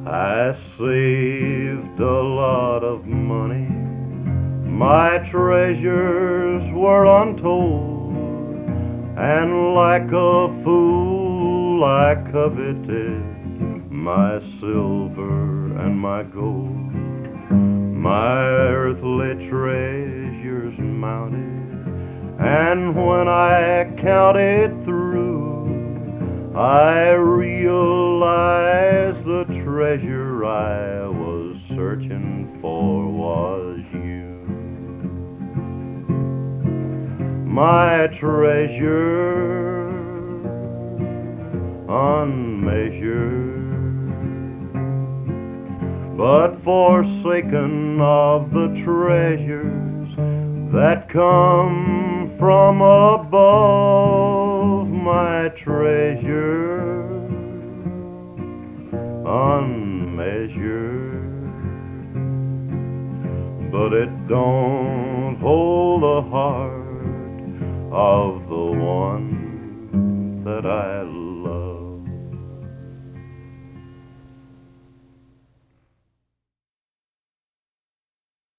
I saved a lot of money. My treasures were untold, and like a fool I coveted my silver and my gold. My earthly treasures mounted, and when I counted through, I realized the treasure I was searching for was you. My treasure unmeasured, but forsaken of the treasures that come from above. My treasure unmeasured, but it don't hold the heart of the one that I love.